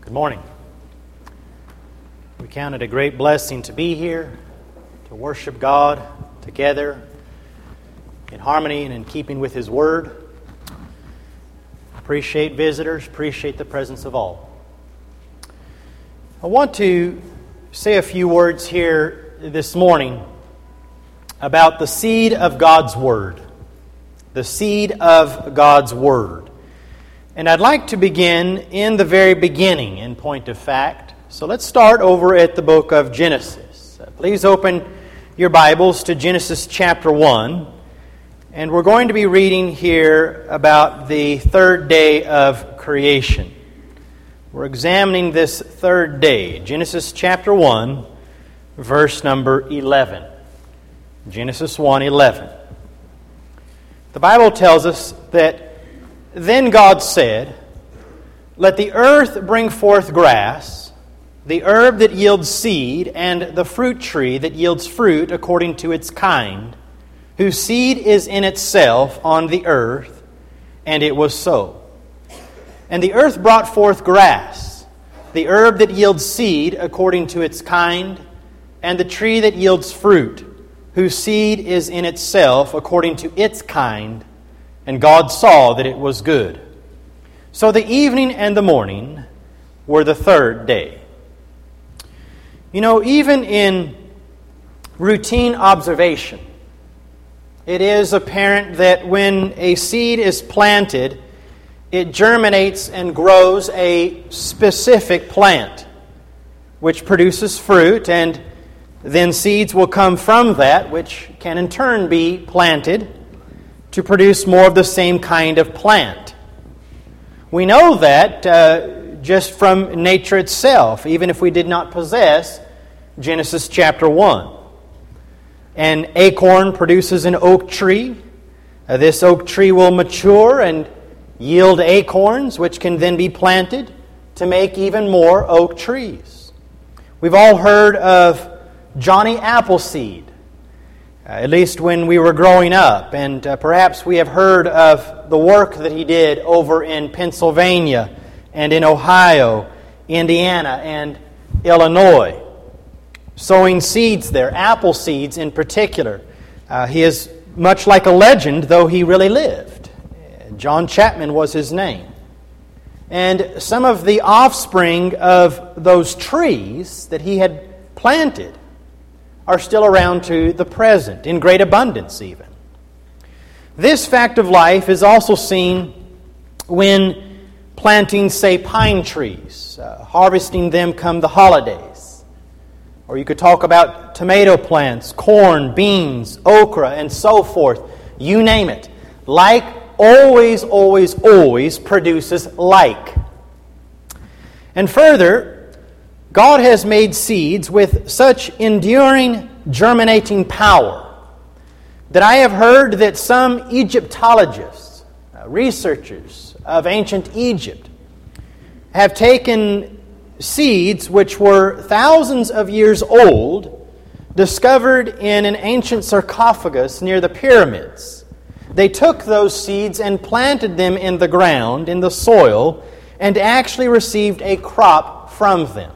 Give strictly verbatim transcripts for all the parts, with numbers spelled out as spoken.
Good morning. We count it a great blessing to be here, to worship God together in harmony and in keeping with His Word. Appreciate visitors, appreciate the presence of all. I want to say a few words here this morning about the seed of God's Word. The seed of God's Word. And I'd like to begin in the very beginning, in point of fact. So let's start over at the book of Genesis. Uh, please open your Bibles to Genesis chapter one. And we're going to be reading here about the third day of creation. We're examining this third day. Genesis chapter one, verse number eleven. Genesis one eleven. The Bible tells us that then God said, "Let the earth bring forth grass, the herb that yields seed, and the fruit tree that yields fruit according to its kind, whose seed is in itself on the earth." And it was so. And the earth brought forth grass, the herb that yields seed according to its kind, and the tree that yields fruit, whose seed is in itself according to its kind. And God saw that it was good. So the evening and the morning were the third day. You know, even in routine observation, it is apparent that when a seed is planted, it germinates and grows a specific plant, which produces fruit, and then seeds will come from that, which can in turn be planted to produce more of the same kind of plant. We know that uh, just from nature itself, even if we did not possess Genesis chapter one. An acorn produces an oak tree. Uh, this oak tree will mature and yield acorns, which can then be planted to make even more oak trees. We've all heard of Johnny Appleseed, Uh, at least when we were growing up, and uh, perhaps we have heard of the work that he did over in Pennsylvania and in Ohio, Indiana, and Illinois, sowing seeds there, apple seeds in particular. Uh, he is much like a legend, though he really lived. John Chapman was his name. And some of the offspring of those trees that he had planted are still around to the present, in great abundance even. This fact of life is also seen when planting, say, pine trees, uh, harvesting them come the holidays. Or you could talk about tomato plants, corn, beans, okra, and so forth. You name it. Like always, always, always produces like. And further, God has made seeds with such enduring, germinating power that I have heard that some Egyptologists, uh, researchers of ancient Egypt, have taken seeds which were thousands of years old, discovered in an ancient sarcophagus near the pyramids. They took those seeds and planted them in the ground, in the soil, and actually received a crop from them.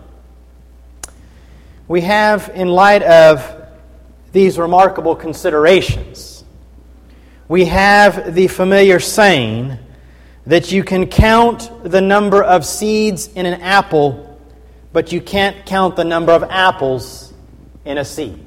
We have, in light of these remarkable considerations, we have the familiar saying that you can count the number of seeds in an apple, but you can't count the number of apples in a seed.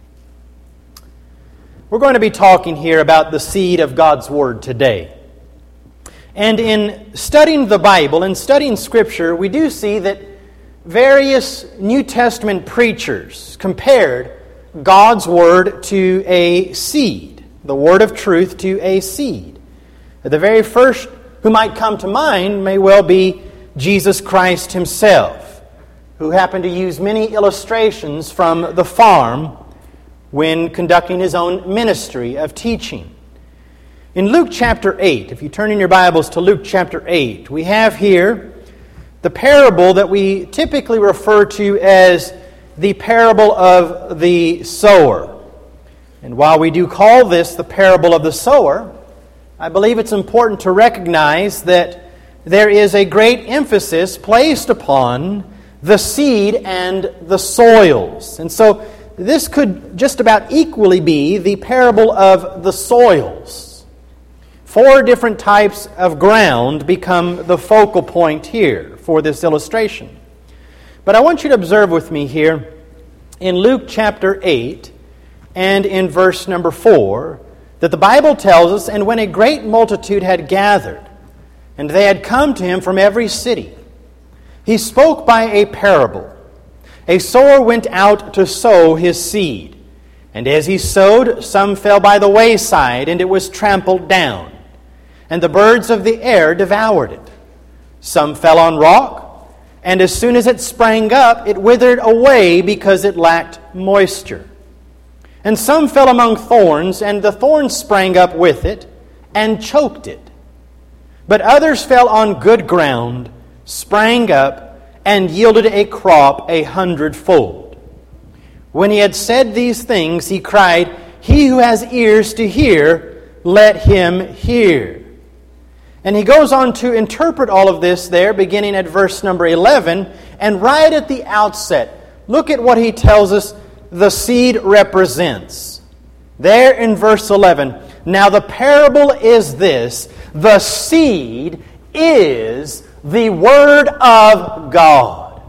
We're going to be talking here about the seed of God's Word today. And in studying the Bible and studying Scripture, we do see that various New Testament preachers compared God's Word to a seed, the Word of truth to a seed. The very first who might come to mind may well be Jesus Christ Himself, who happened to use many illustrations from the farm when conducting His own ministry of teaching. In Luke chapter eight, if you turn in your Bibles to Luke chapter eight, we have here the parable that we typically refer to as the parable of the sower. And while we do call this the parable of the sower, I believe it's important to recognize that there is a great emphasis placed upon the seed and the soils. And so this could just about equally be the parable of the soils. Four different types of ground become the focal point here for this illustration. But I want you to observe with me here in Luke chapter eight and in verse number four that the Bible tells us, "And when a great multitude had gathered, and they had come to him from every city, he spoke by a parable. A sower went out to sow his seed. And as he sowed, some fell by the wayside, and it was trampled down. And the birds of the air devoured it. Some fell on rock, and as soon as it sprang up, it withered away because it lacked moisture. And some fell among thorns, and the thorns sprang up with it, and choked it. But others fell on good ground, sprang up, and yielded a crop a hundredfold. When he had said these things, he cried, 'He who has ears to hear, let him hear.'" And he goes on to interpret all of this there, beginning at verse number eleven, and right at the outset, look at what he tells us the seed represents. There in verse eleven, "Now the parable is this, the seed is the Word of God."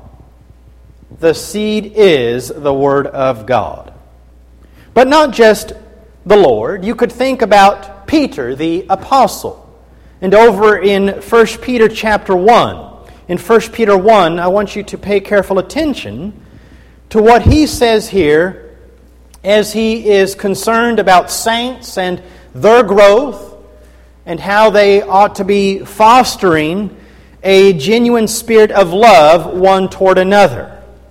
The seed is the Word of God. But not just the Lord. You could think about Peter, the apostle. And over in First Peter chapter one, in First Peter one, I want you to pay careful attention to what he says here as he is concerned about saints and their growth and how they ought to be fostering a genuine spirit of love one toward another.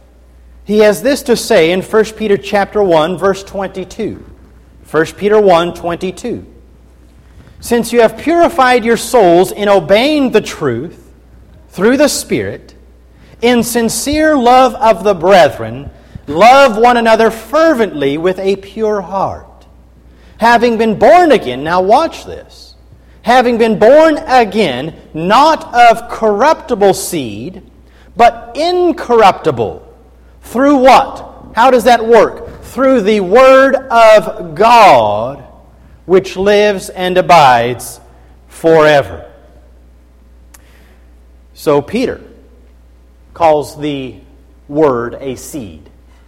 He has this to say in First Peter chapter one, verse twenty-two. First Peter one, twenty-two. "Since you have purified your souls in obeying the truth through the Spirit, in sincere love of the brethren, love one another fervently with a pure heart. Having been born again," now watch this, "having been born again, not of corruptible seed, but incorruptible." Through what? How does that work? Through the Word of God, which lives and abides forever. So Peter calls the Word a seed.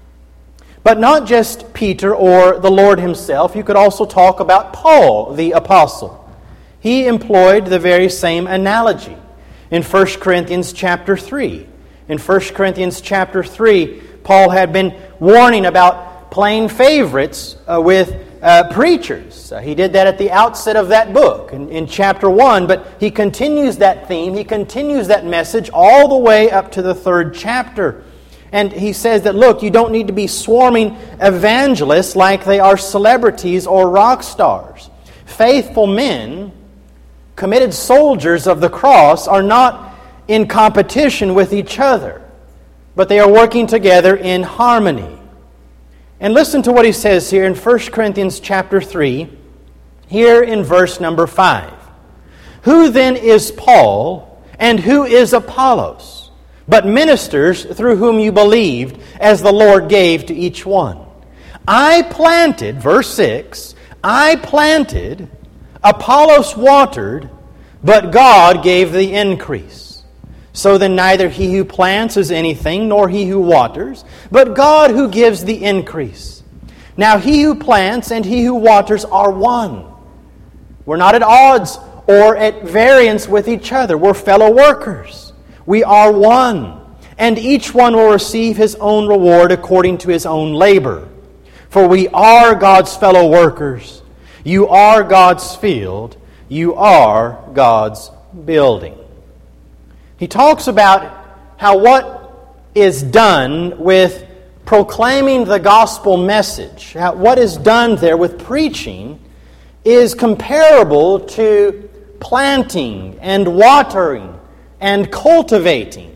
But not just Peter or the Lord himself. You could also talk about Paul, the apostle. He employed the very same analogy in First Corinthians chapter three. In First Corinthians chapter three, Paul had been warning about playing favorites uh, with uh, preachers. Uh, he did that at the outset of that book in, in chapter one, but he continues that theme, he continues that message all the way up to the third chapter. And he says that, look, you don't need to be swarming evangelists like they are celebrities or rock stars. Faithful men, committed soldiers of the cross, are not in competition with each other, but they are working together in harmony. And listen to what he says here in First Corinthians chapter three, here in verse number five. "Who then is Paul, and who is Apollos, but ministers through whom you believed, as the Lord gave to each one? I planted," verse six, "I planted, Apollos watered, but God gave the increase. So then neither he who plants is anything, nor he who waters, but God who gives the increase. Now he who plants and he who waters are one." We're not at odds or at variance with each other. We're fellow workers. We are one. And each one will receive his own reward according to his own labor. For we are God's fellow workers. You are God's field. You are God's building. He talks about how what is done with proclaiming the gospel message, how what is done there with preaching, is comparable to planting and watering and cultivating.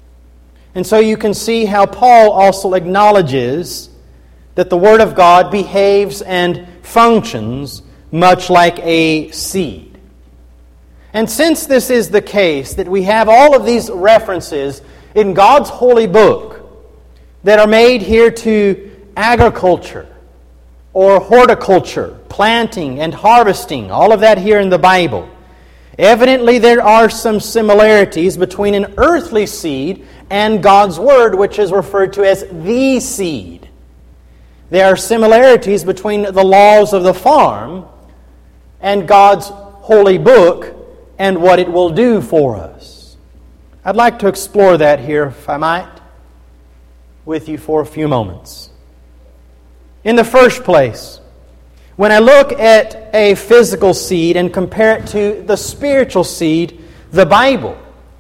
And so you can see how Paul also acknowledges that the Word of God behaves and functions much like a seed. And since this is the case, that we have all of these references in God's holy book that are made here to agriculture or horticulture, planting and harvesting, all of that here in the Bible, evidently there are some similarities between an earthly seed and God's Word, which is referred to as the seed. There are similarities between the laws of the farm and God's holy book and what it will do for us. I'd like to explore that here, if I might, with you for a few moments. In the first place, when I look at a physical seed and compare it to the spiritual seed, the Bible,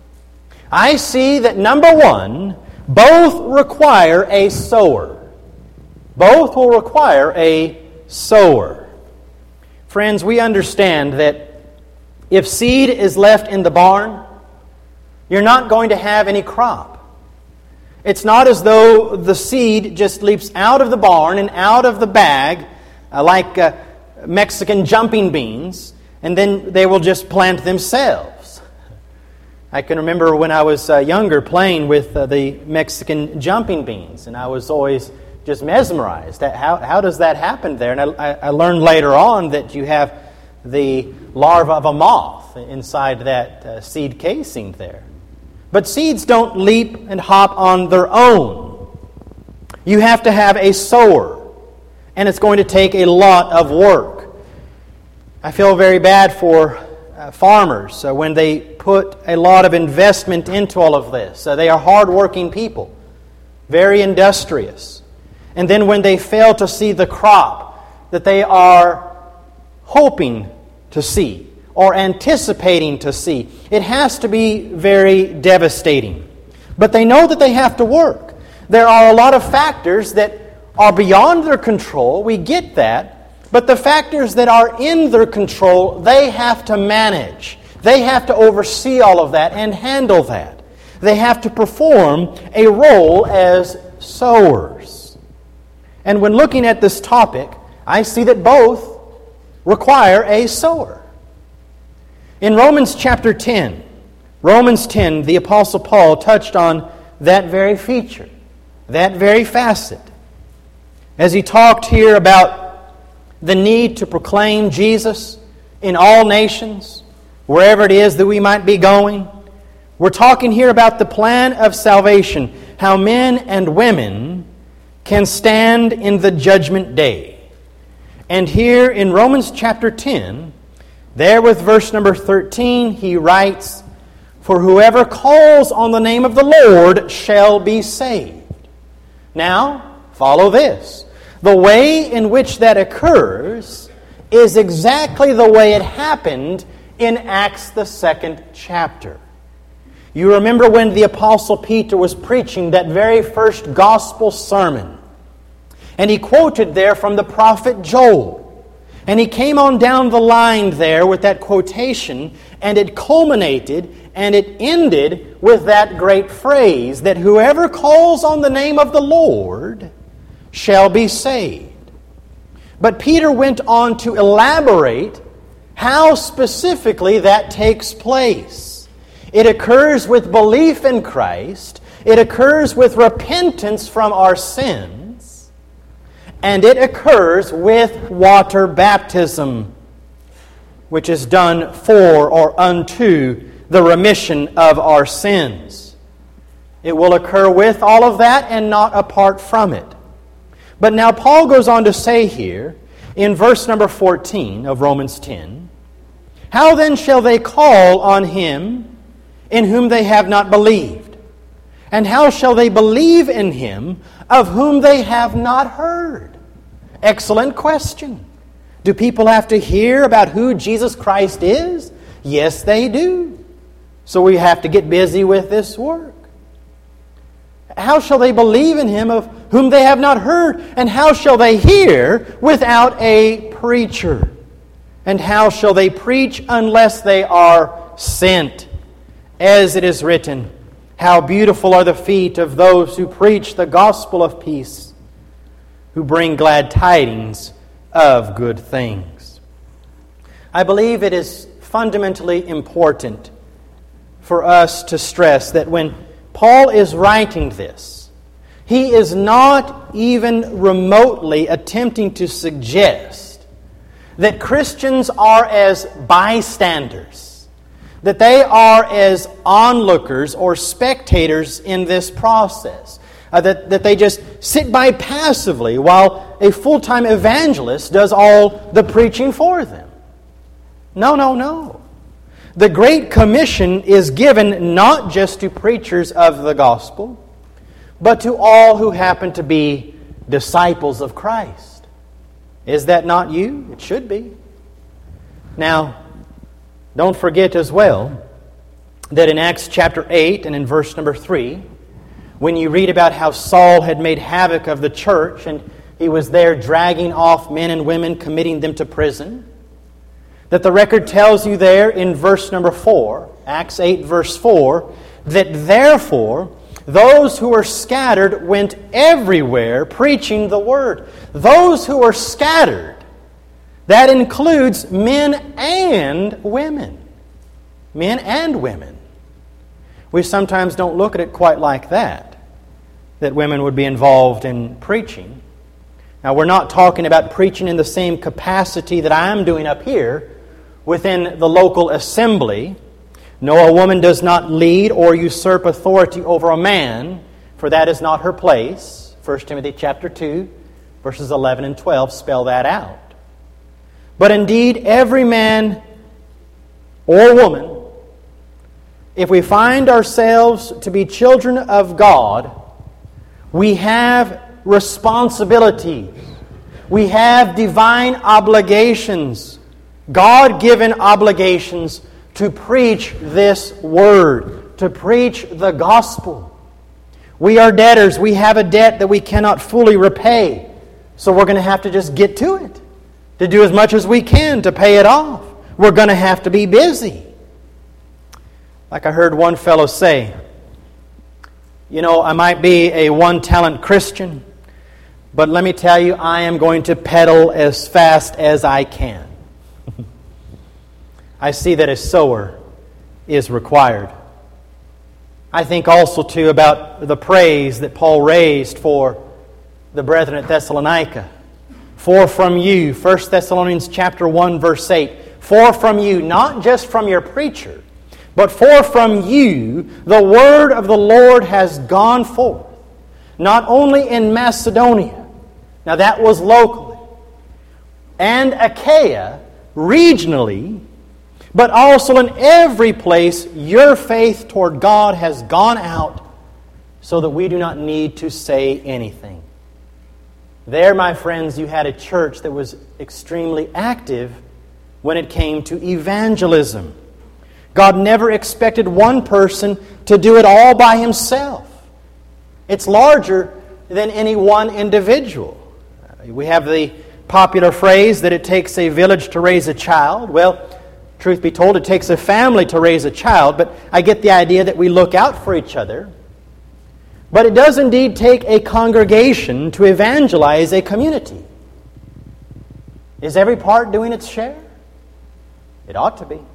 I see that, number one, both require a sower. Both will require a sower. Friends, we understand that if seed is left in the barn, you're not going to have any crop. It's not as though the seed just leaps out of the barn and out of the bag uh, like uh, Mexican jumping beans, and then they will just plant themselves. I can remember when I was uh, younger playing with uh, the Mexican jumping beans, and I was always just mesmerized. How, how does that happen there? And I, I learned later on that you have the larva of a moth inside that uh, seed casing there. But seeds don't leap and hop on their own. You have to have a sower, and it's going to take a lot of work. I feel very bad for uh, farmers uh, when they put a lot of investment into all of this. Uh, they are hard-working people, very industrious. And then when they fail to see the crop that they are hoping to see or anticipating to see, it has to be very devastating. But they know that they have to work. There are a lot of factors that are beyond their control. We get that. But the factors that are in their control, they have to manage. They have to oversee all of that and handle that. They have to perform a role as sowers. And when looking at this topic, I see that both require a sower. In Romans chapter ten, Romans ten, the Apostle Paul touched on that very feature, that very facet, as he talked here about the need to proclaim Jesus in all nations, wherever it is that we might be going. We're talking here about the plan of salvation, how men and women can stand in the judgment day. And here in Romans chapter ten, there with verse number thirteen, he writes, "For whoever calls on the name of the Lord shall be saved." Now, follow this. The way in which that occurs is exactly the way it happened in Acts the second chapter. You remember when the Apostle Peter was preaching that very first gospel sermon, and he quoted there from the prophet Joel. And he came on down the line there with that quotation, and it culminated and it ended with that great phrase that whoever calls on the name of the Lord shall be saved. But Peter went on to elaborate how specifically that takes place. It occurs with belief in Christ. It occurs with repentance from our sins. And it occurs with water baptism, which is done for or unto the remission of our sins. It will occur with all of that and not apart from it. But now Paul goes on to say here, in verse number fourteen of Romans ten, "How then shall they call on him in whom they have not believed? And how shall they believe in him of whom they have not heard?" Excellent question. Do people have to hear about who Jesus Christ is? Yes, they do. So we have to get busy with this work. How shall they believe in him of whom they have not heard? And how shall they hear without a preacher? And how shall they preach unless they are sent? As it is written, "How beautiful are the feet of those who preach the gospel of peace, who bring glad tidings of good things." I believe it is fundamentally important for us to stress that when Paul is writing this, he is not even remotely attempting to suggest that Christians are as bystanders, that they are as onlookers or spectators in this process, uh, that, that they just sit by passively while a full-time evangelist does all the preaching for them. No, no, no. The Great Commission is given not just to preachers of the gospel, but to all who happen to be disciples of Christ. Is that not you? It should be. Now, don't forget as well that in Acts chapter eight and in verse number three, when you read about how Saul had made havoc of the church and he was there dragging off men and women, committing them to prison, that the record tells you there in verse number four, Acts eight verse four, that therefore those who were scattered went everywhere preaching the word. Those who were scattered, that includes men and women. Men and women. We sometimes don't look at it quite like that, that women would be involved in preaching. Now, we're not talking about preaching in the same capacity that I'm doing up here within the local assembly. No, a woman does not lead or usurp authority over a man, for that is not her place. First Timothy chapter two, verses eleven and twelve spell that out. But indeed, every man or woman, if we find ourselves to be children of God, we have responsibilities. We have divine obligations, God-given obligations to preach this word, to preach the gospel. We are debtors. We have a debt that we cannot fully repay. So we're going to have to just get to it, to do as much as we can to pay it off. We're going to have to be busy. Like I heard one fellow say, you know, I might be a one-talent Christian, but let me tell you, I am going to pedal as fast as I can. I see that a sower is required. I think also, too, about the praise that Paul raised for the brethren at Thessalonica. For from you, First Thessalonians chapter one, verse eight, for from you, not just from your preacher, but for from you, the word of the Lord has gone forth, not only in Macedonia, now that was locally, and Achaia, regionally, but also in every place your faith toward God has gone out, so that we do not need to say anything. There, my friends, you had a church that was extremely active when it came to evangelism. God never expected one person to do it all by himself. It's larger than any one individual. We have the popular phrase that it takes a village to raise a child. Well, truth be told, it takes a family to raise a child, but I get the idea that we look out for each other. But it does indeed take a congregation to evangelize a community. Is every part doing its share? It ought to be.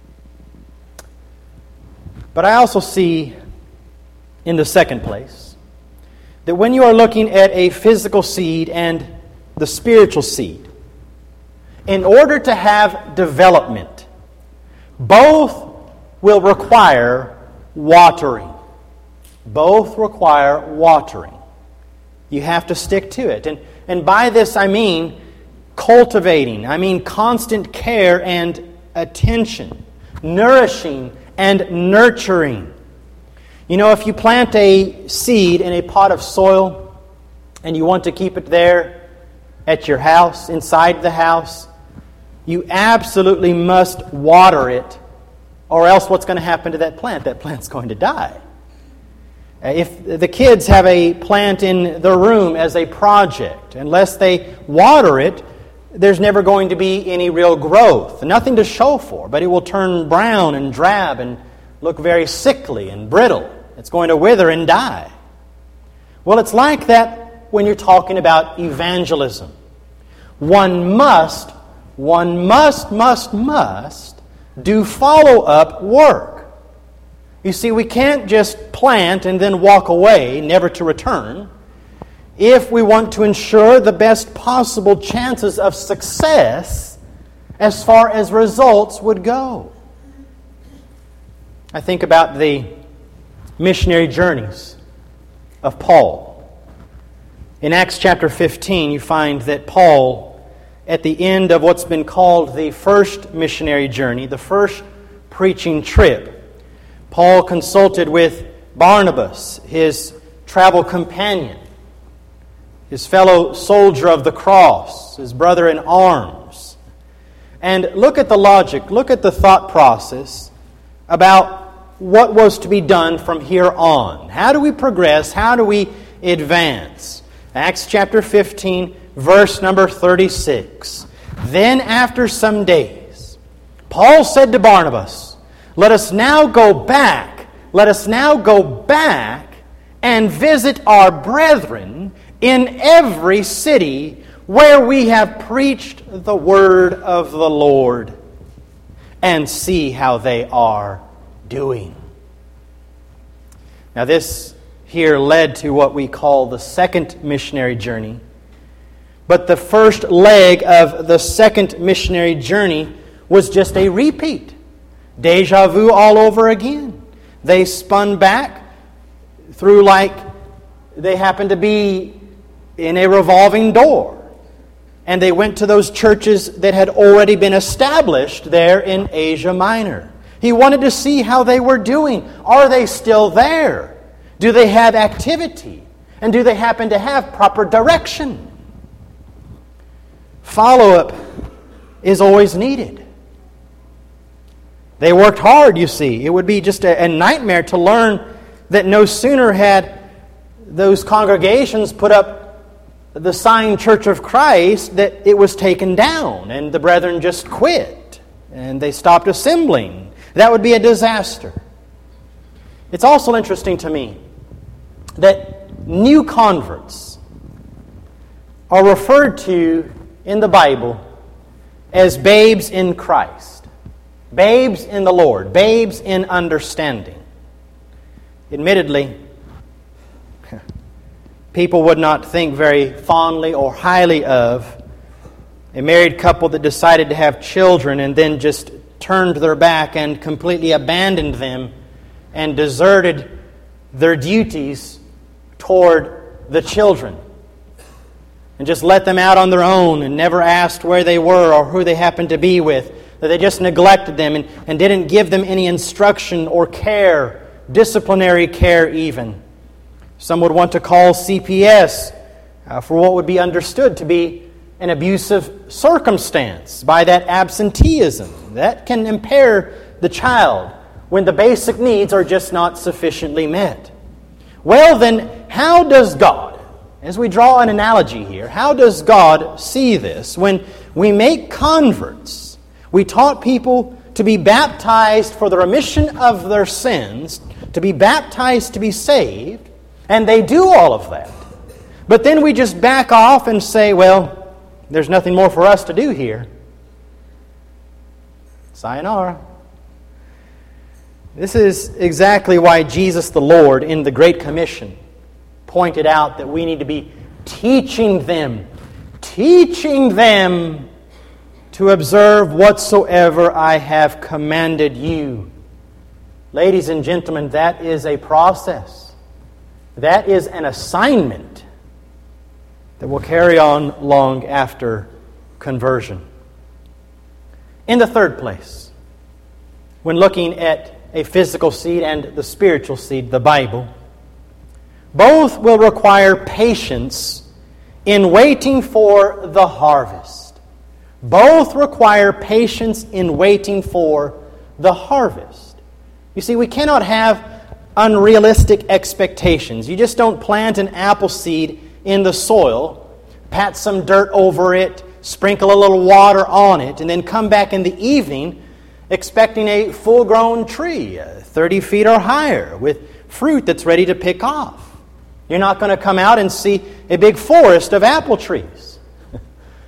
But I also see, in the second place, that when you are looking at a physical seed and the spiritual seed, in order to have development, both will require watering. Both require watering. You have to stick to it. And, and by this I mean cultivating. I mean constant care and attention. Nourishing and nurturing. You know, if you plant a seed in a pot of soil and you want to keep it there at your house, inside the house, you absolutely must water it, or else what's going to happen to that plant? That plant's going to die. If the kids have a plant in their room as a project, unless they water it, there's never going to be any real growth. Nothing to show for, but it will turn brown and drab and look very sickly and brittle. It's going to wither and die. Well, it's like that when you're talking about evangelism. One must, one must, must, must do follow-up work. You see, we can't just plant and then walk away, never to return, if we want to ensure the best possible chances of success as far as results would go. I think about the missionary journeys of Paul. In Acts chapter fifteen, you find that Paul, at the end of what's been called the first missionary journey, the first preaching trip, Paul consulted with Barnabas, his travel companion, his fellow soldier of the cross, his brother in arms. And look at the logic, look at the thought process about what was to be done from here on. How do we progress? How do we advance? Acts chapter fifteen, verse number thirty-six. Then after some days, Paul said to Barnabas, "Let us now go back, let us now go back and visit our brethren in every city where we have preached the word of the Lord, and see how they are doing." Now this here led to what we call the second missionary journey. But the first leg of the second missionary journey was just a repeat. Deja vu all over again. They spun back through like they happened to be in a revolving door. And they went to those churches that had already been established there in Asia Minor. He wanted to see how they were doing. Are they still there? Do they have activity? And do they happen to have proper direction? Follow-up is always needed. They worked hard, you see. It would be just a, a nightmare to learn that no sooner had those congregations put up the sign Church of Christ that it was taken down and the brethren just quit and they stopped assembling. That would be a disaster. It's also interesting to me that new converts are referred to in the Bible as babes in Christ, babes in the Lord, babes in understanding. Admittedly, people would not think very fondly or highly of a married couple that decided to have children and then just turned their back and completely abandoned them and deserted their duties toward the children and just let them out on their own and never asked where they were or who they happened to be with, that they just neglected them and, and didn't give them any instruction or care, disciplinary care even. Some would want to call C P S uh, for what would be understood to be an abusive circumstance by that absenteeism. That can impair the child when the basic needs are just not sufficiently met. Well then, how does God, as we draw an analogy here, how does God see this? When we make converts, we taught people to be baptized for the remission of their sins, to be baptized to be saved, and they do all of that. But then we just back off and say, well, there's nothing more for us to do here. Sayonara. This is exactly why Jesus the Lord in the Great Commission pointed out that we need to be teaching them, teaching them to observe whatsoever I have commanded you. Ladies and gentlemen, that is a process. That is an assignment that will carry on long after conversion. In the third place, when looking at a physical seed and the spiritual seed, the Bible, both will require patience in waiting for the harvest. Both require patience in waiting for the harvest. You see, we cannot have unrealistic expectations. You just don't plant an apple seed in the soil, pat some dirt over it, sprinkle a little water on it, and then come back in the evening expecting a full-grown tree, thirty feet or higher, with fruit that's ready to pick off. You're not going to come out and see a big forest of apple trees.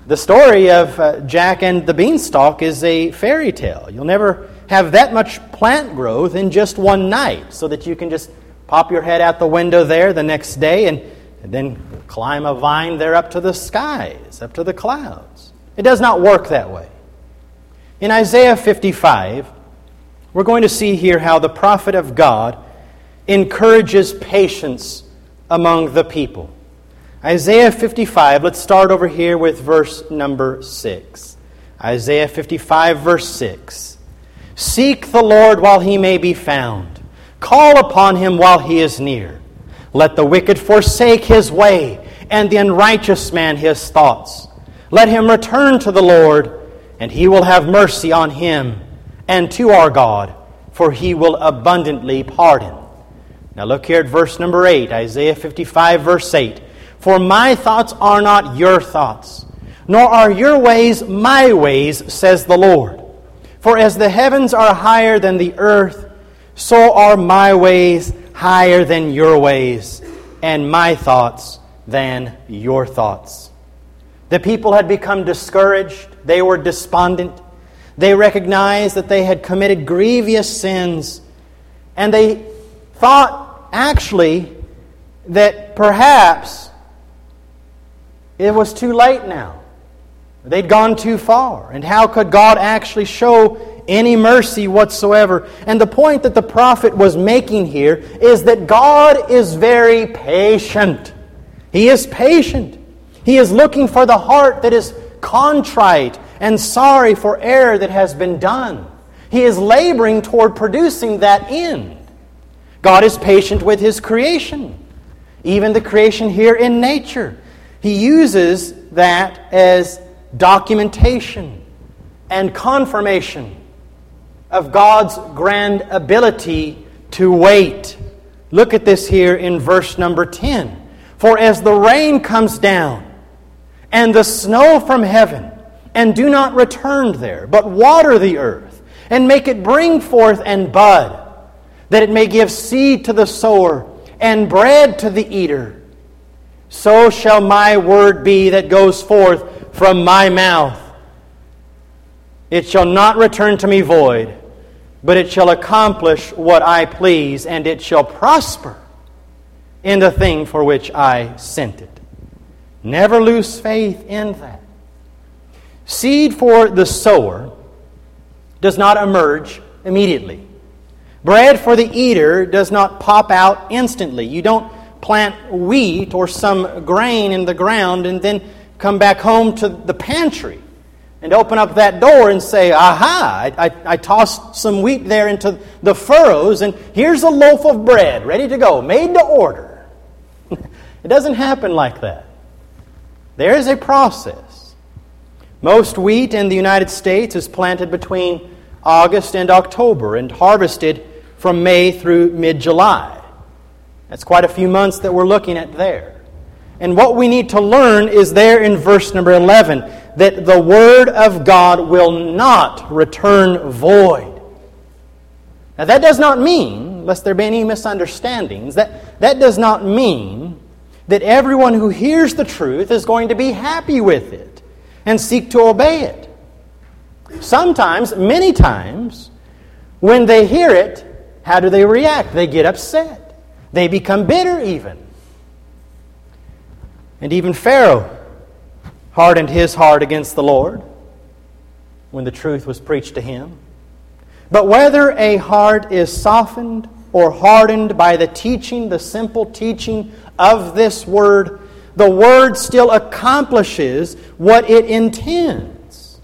The story of uh, Jack and the Beanstalk is a fairy tale. You'll never have that much plant growth in just one night, so that you can just pop your head out the window there the next day and, and then climb a vine there up to the skies, up to the clouds. It does not work that way. In Isaiah fifty-five, we're going to see here how the prophet of God encourages patience among the people. Isaiah fifty-five, let's start over here with verse number six. Isaiah fifty-five, verse six. Seek the Lord while He may be found. Call upon Him while He is near. Let the wicked forsake his way, and the unrighteous man his thoughts. Let him return to the Lord, and He will have mercy on him, and to our God, for He will abundantly pardon. Now look here at verse number eight, Isaiah fifty-five, verse eight. For my thoughts are not your thoughts, nor are your ways my ways, says the Lord. For as the heavens are higher than the earth, so are my ways higher than your ways, and my thoughts than your thoughts. The people had become discouraged. They were despondent. They recognized that they had committed grievous sins, and they thought actually that perhaps it was too late now. They'd gone too far. And how could God actually show any mercy whatsoever? And the point that the prophet was making here is that God is very patient. He is patient. He is looking for the heart that is contrite and sorry for error that has been done. He is laboring toward producing that end. God is patient with His creation, even the creation here in nature. He uses that as documentation and confirmation of God's grand ability to wait. Look at this here in verse number ten. For as the rain comes down and the snow from heaven, and do not return there, but water the earth, and make it bring forth and bud, that it may give seed to the sower and bread to the eater, so shall my word be that goes forth from my mouth. It shall not return to me void, but it shall accomplish what I please, and it shall prosper in the thing for which I sent it. Never lose faith in that. Seed for the sower does not emerge immediately. Bread for the eater does not pop out instantly. You don't plant wheat or some grain in the ground and then come back home to the pantry and open up that door and say, aha, I, I, I tossed some wheat there into the furrows and here's a loaf of bread ready to go, made to order. It doesn't happen like that. There is a process. Most wheat in the United States is planted between August and October and harvested from May through mid-July. That's quite a few months that we're looking at there. And what we need to learn is there in verse number eleven, that the Word of God will not return void. Now that does not mean, lest there be any misunderstandings, that, that does not mean that everyone who hears the truth is going to be happy with it and seek to obey it. Sometimes, many times, when they hear it, how do they react? They get upset. They become bitter even. And even Pharaoh hardened his heart against the Lord when the truth was preached to him. But whether a heart is softened or hardened by the teaching, the simple teaching of this Word, the Word still accomplishes what it intends.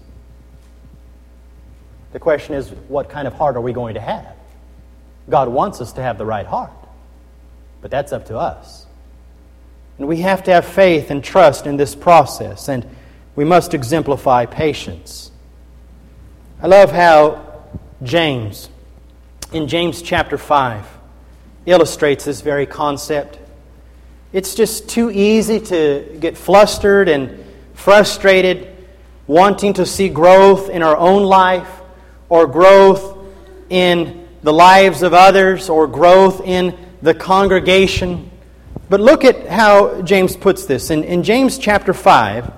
The question is, what kind of heart are we going to have? God wants us to have the right heart, but that's up to us. And we have to have faith and trust in this process, and we must exemplify patience. I love how James, in James chapter five, illustrates this very concept. It's just too easy to get flustered and frustrated, wanting to see growth in our own life, or growth in the lives of others, or growth in the congregation. But look at how James puts this. In, in James chapter five,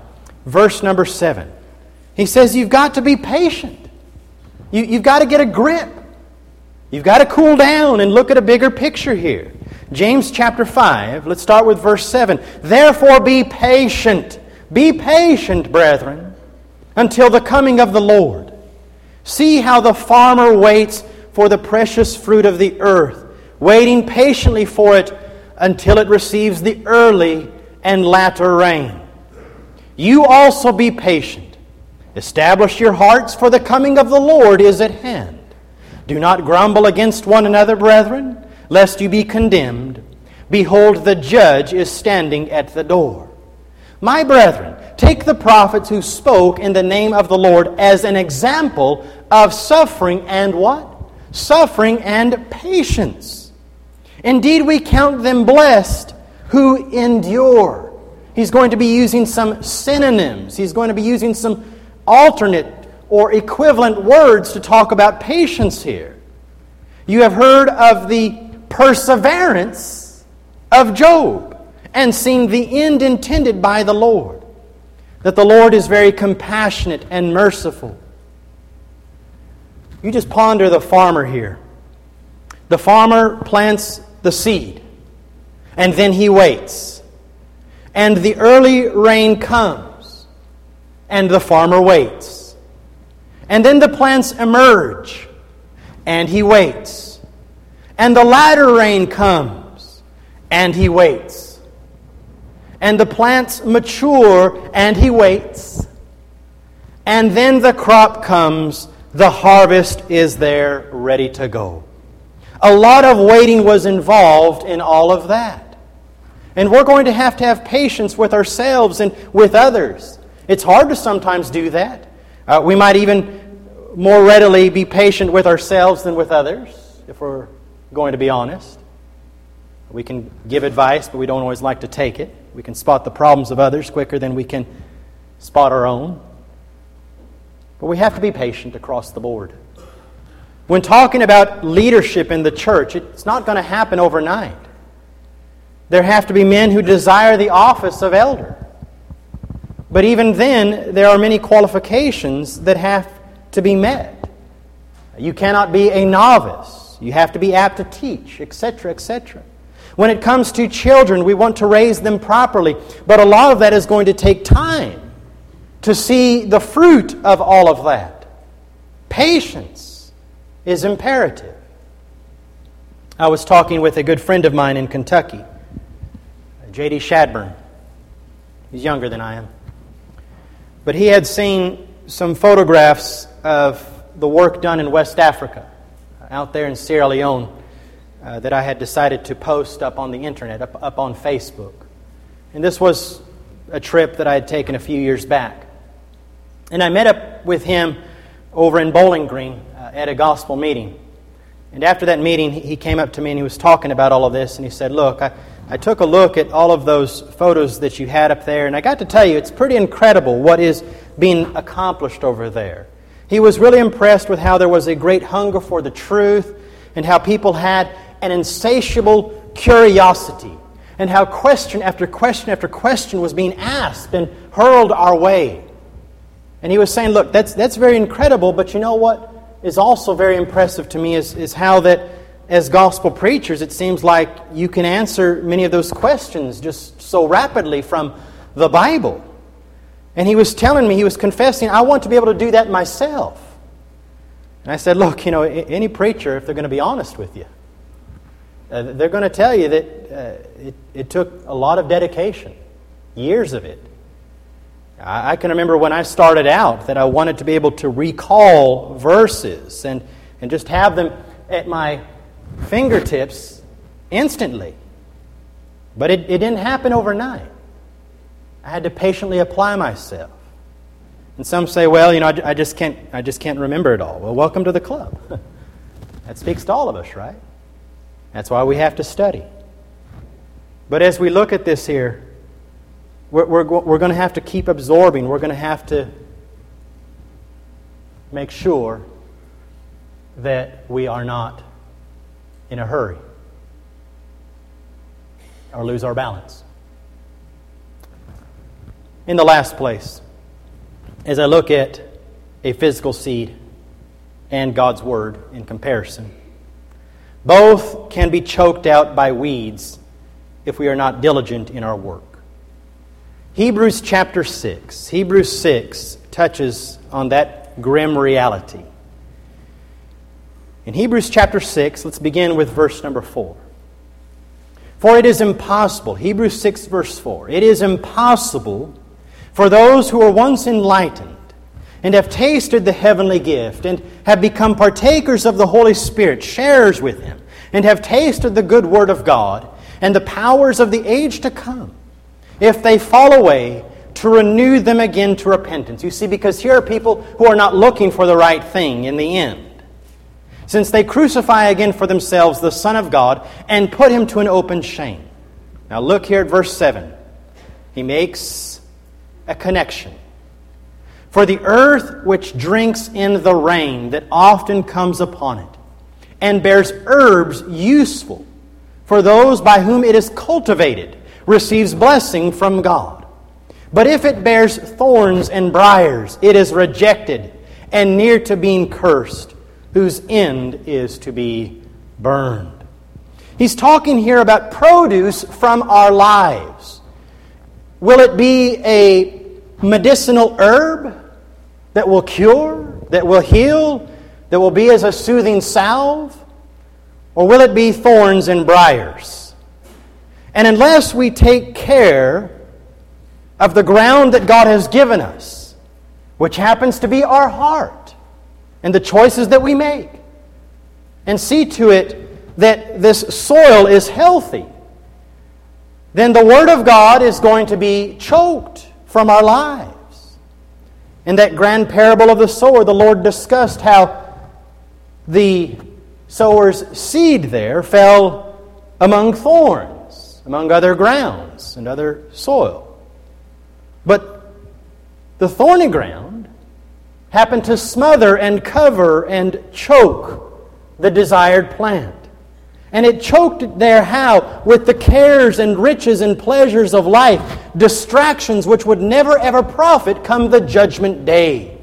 verse number seven. He says you've got to be patient. You, you've got to get a grip. You've got to cool down and look at a bigger picture here. James chapter five, let's start with verse seven. Therefore be patient. Be patient, brethren, until the coming of the Lord. See how the farmer waits for the precious fruit of the earth, waiting patiently for it until it receives the early and latter rain. You also be patient. Establish your hearts, for the coming of the Lord is at hand. Do not grumble against one another, brethren, lest you be condemned. Behold, the judge is standing at the door. My brethren, take the prophets who spoke in the name of the Lord as an example of suffering and what? Suffering and patience. Indeed, we count them blessed who endure. He's going to be using some synonyms. He's going to be using some alternate or equivalent words to talk about patience here. You have heard of the perseverance of Job and seen the end intended by the Lord, that the Lord is very compassionate and merciful. You just ponder the farmer here. The farmer plants the seed, and then he waits. And the early rain comes, and the farmer waits. And then the plants emerge, and he waits. And the latter rain comes, and he waits. And the plants mature, and he waits. And then the crop comes, the harvest is there, ready to go. A lot of waiting was involved in all of that. And we're going to have to have patience with ourselves and with others. It's hard to sometimes do that. Uh, we might even more readily be patient with ourselves than with others, if we're going to be honest. We can give advice, but we don't always like to take it. We can spot the problems of others quicker than we can spot our own. But we have to be patient across the board. When talking about leadership in the church, it's not going to happen overnight. There have to be men who desire the office of elder. But even then, there are many qualifications that have to be met. You cannot be a novice. You have to be apt to teach, et cetera, et cetera. When it comes to children, we want to raise them properly, but a lot of that is going to take time to see the fruit of all of that. Patience is imperative. I was talking with a good friend of mine in Kentucky, J D Shadburn. He's younger than I am. But he had seen some photographs of the work done in West Africa, out there in Sierra Leone, uh, that I had decided to post up on the internet, up, up on Facebook. And this was a trip that I had taken a few years back. And I met up with him over in Bowling Green uh, at a gospel meeting. And after that meeting, he came up to me and he was talking about all of this. And he said, look, I, I took a look at all of those photos that you had up there. And I got to tell you, it's pretty incredible what is being accomplished over there. He was really impressed with how there was a great hunger for the truth and how people had an insatiable curiosity and how question after question after question was being asked and hurled our way. And he was saying, look, that's that's very incredible, but you know what is also very impressive to me is, is how that as gospel preachers, it seems like you can answer many of those questions just so rapidly from the Bible. And he was telling me, he was confessing, I want to be able to do that myself. And I said, look, you know, any preacher, if they're going to be honest with you, uh, they're going to tell you that uh, it, it took a lot of dedication, years of it. I, I can remember when I started out that I wanted to be able to recall verses and, and just have them at my fingertips instantly. But it, it didn't happen overnight. I had to patiently apply myself. And some say, well, you know, I, I just can't I just can't remember it all. Well, welcome to the club. That speaks to all of us, right? That's why we have to study. But as we look at this here, we're, we're, we're going to have to keep absorbing. We're going to have to make sure that we are not in a hurry or lose our balance. In the last place, as I look at a physical seed and God's Word in comparison. Both can be choked out by weeds if we are not diligent in our work. Hebrews chapter six. Hebrews six touches on that grim reality. In Hebrews chapter six, let's begin with verse number four. For it is impossible, Hebrews six verse four, it is impossible for those who were once enlightened and have tasted the heavenly gift and have become partakers of the Holy Spirit, sharers with Him, and have tasted the good word of God and the powers of the age to come, if they fall away, to renew them again to repentance. You see, because here are people who are not looking for the right thing in the end. Since they crucify again for themselves the Son of God and put Him to an open shame. Now look here at verse seven. He makes a connection. For the earth which drinks in the rain that often comes upon it, and bears herbs useful for those by whom it is cultivated, receives blessing from God. But if it bears thorns and briars, it is rejected and near to being cursed, whose end is to be burned. He's talking here about produce from our lives. Will it be a medicinal herb that will cure, that will heal, that will be as a soothing salve? Or will it be thorns and briars? And unless we take care of the ground that God has given us, which happens to be our heart and the choices that we make, and see to it that this soil is healthy, then the Word of God is going to be choked from our lives. In that grand parable of the sower, the Lord discussed how the sower's seed there fell among thorns, among other grounds and other soil. But the thorny ground happened to smother and cover and choke the desired plant. And it choked it there how? With the cares and riches and pleasures of life, distractions which would never ever profit come the judgment day.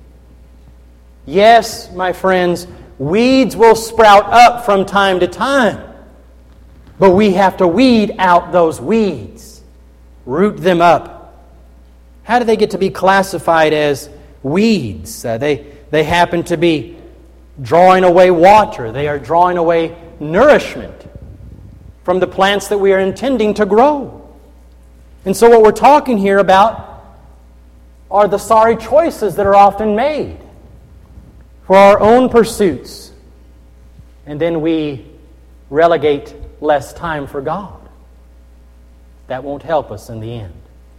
Yes, my friends, weeds will sprout up from time to time. But we have to weed out those weeds. Root them up. How do they get to be classified as weeds? Uh, they, they happen to be drawing away water. They are drawing away nourishment from the plants that we are intending to grow. And so what we're talking here about are the sorry choices that are often made for our own pursuits. And then we relegate less time for God. That won't help us in the end.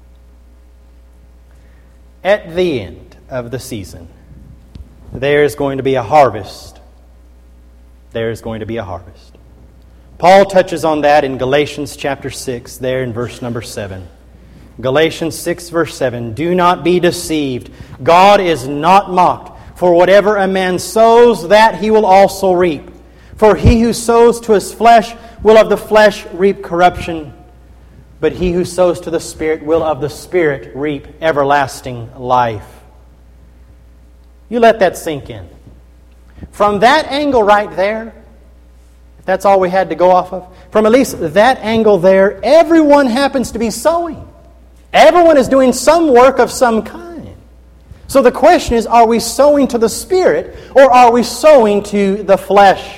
At the end of the season, there is going to be a harvest. There is going to be a harvest. Paul touches on that in Galatians chapter six, there in verse number seven. Galatians six, verse seven. Do not be deceived. God is not mocked. For whatever a man sows, that he will also reap. For he who sows to his flesh will of the flesh reap corruption. But he who sows to the Spirit will of the Spirit reap everlasting life. You let that sink in. From that angle right there, if that's all we had to go off of, from at least that angle there, everyone happens to be sowing. Everyone is doing some work of some kind. So the question is, are we sowing to the Spirit or are we sowing to the flesh?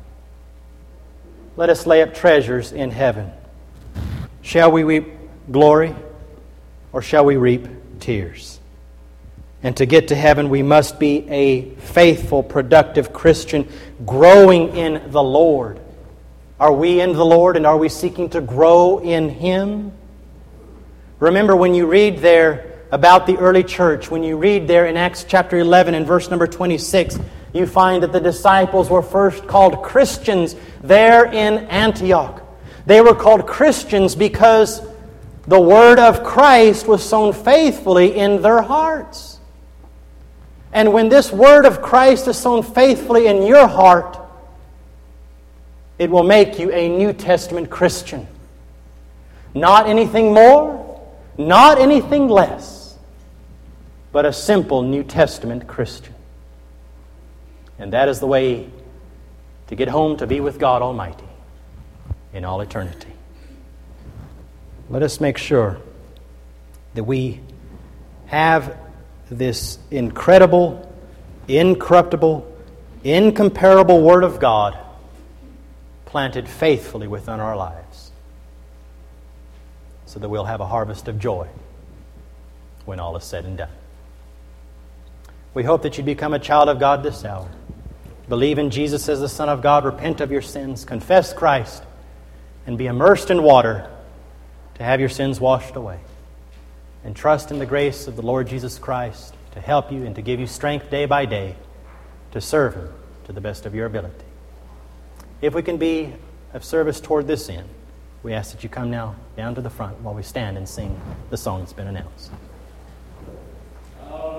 Let us lay up treasures in heaven. Shall we reap glory or shall we reap tears? And to get to heaven, we must be a faithful, productive Christian growing in the Lord. Are we in the Lord and are we seeking to grow in Him? Remember when you read there about the early church, when you read there in Acts chapter eleven and verse number twenty-six, you find that the disciples were first called Christians there in Antioch. They were called Christians because the Word of Christ was sown faithfully in their hearts. And when this Word of Christ is sown faithfully in your heart, it will make you a New Testament Christian. Not anything more, not anything less. but a simple New Testament Christian. And that is the way to get home to be with God Almighty in all eternity. Let us make sure that we have this incredible, incorruptible, incomparable Word of God planted faithfully within our lives, so that we'll have a harvest of joy when all is said and done. We hope that you become a child of God this hour. Believe in Jesus as the Son of God, repent of your sins, confess Christ, and be immersed in water to have your sins washed away. And trust in the grace of the Lord Jesus Christ to help you and to give you strength day by day to serve Him to the best of your ability. If we can be of service toward this end, we ask that you come now down to the front while we stand and sing the song that's been announced.